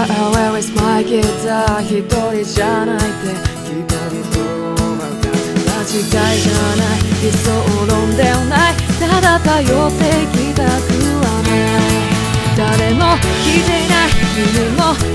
Where is my guitar 一人じゃないって一人と分かる間違いじゃない理想論ではないただ頼ってきたくはない誰も聞いていない君も